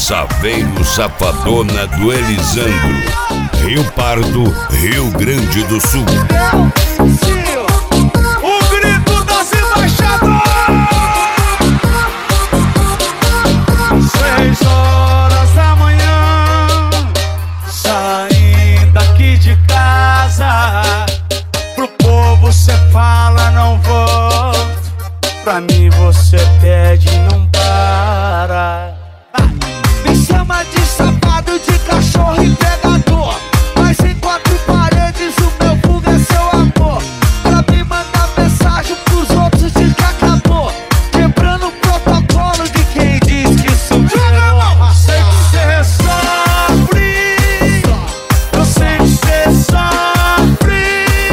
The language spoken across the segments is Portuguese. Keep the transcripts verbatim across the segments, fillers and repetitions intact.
Saveiro Safadona do Elisandro, Rio Pardo, Rio Grande do Sul. O grito das embaixadoras. Seis horas da manhã, saindo aqui de casa. Pro povo cê fala não volto, pra mim você pede e não para. Me chama de safado, de cachorro e pegador, mas em quatro paredes o meu fogo é seu amor. Pra me mandar mensagem pros outros diz que acabou, quebrando o protocolo de quem diz que superou. Sei que cê sofre, eu sei que cê sofre.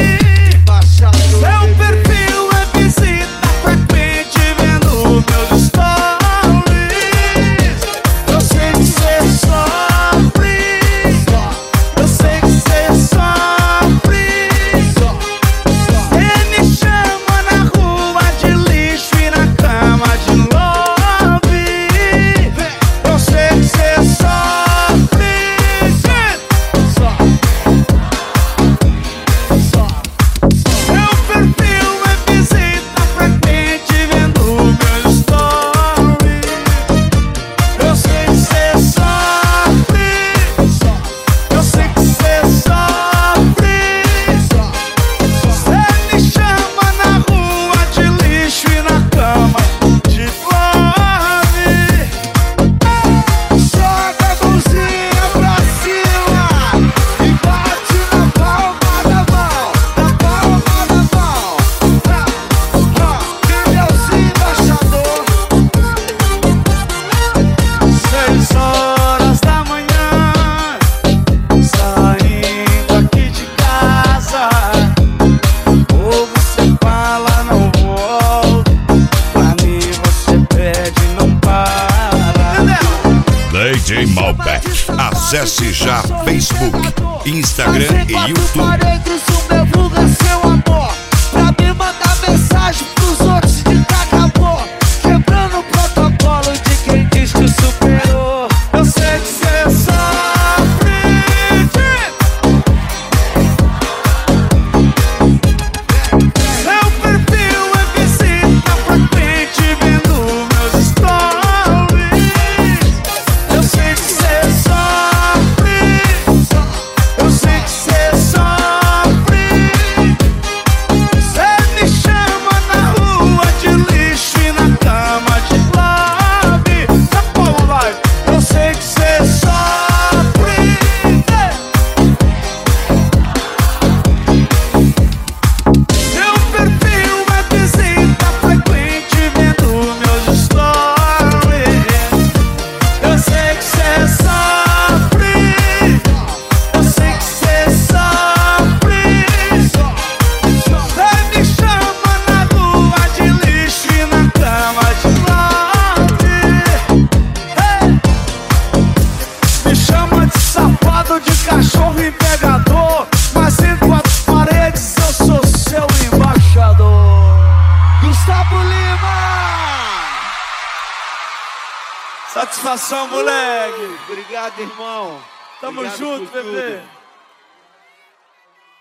Seu perfil é visita frequente vendo meus stories. Eu sei que cê sofre, eu sei que cê sofre. Cê me chama na rua de lixo e na cama de love. Eu sei que cê sofre. Seu perfil é visita frequente vendo meus stories. Eu sei que cê sofre, eu sei que cê sofre. Cê me chama na rua de lixo e na cama de love. Joga a mãozinha pra cima e bate na palma da mão, na palma da mão. Deus embaixador. Seis horas da manhã, saindo aqui de casa. Ou você fala não volto, pra mim você pede e não para. D J Malbec. Acesse já Facebook, Instagram e YouTube. Paredes, o meu vulgo é seu amor. Pra me mandar mensagem pros outros de que acabou, quebrando o protocolo de quem diz que superou. Eu sei que cê sofre. Seu perfil é visita frequente vendo meus stories. Eu sei que cê sofre, eu sei que cê sofre. Cê me chama na rua de lixo e na cama de love. Tá bom, vai. Eu sei que cê sofre. Seu perfil é visita frequente vendo meus stories. Eu sei que cê sofre, eu sei que cê sofre. Cê me chama na rua de lixo e na cama de love. Me chama de safado, de cachorro e pegador, mas em quatro paredes eu sou seu embaixador. Gustavo Lima. Satisfação, moleque. Obrigado, irmão. Tamo Obrigado junto, por tudo. bebê.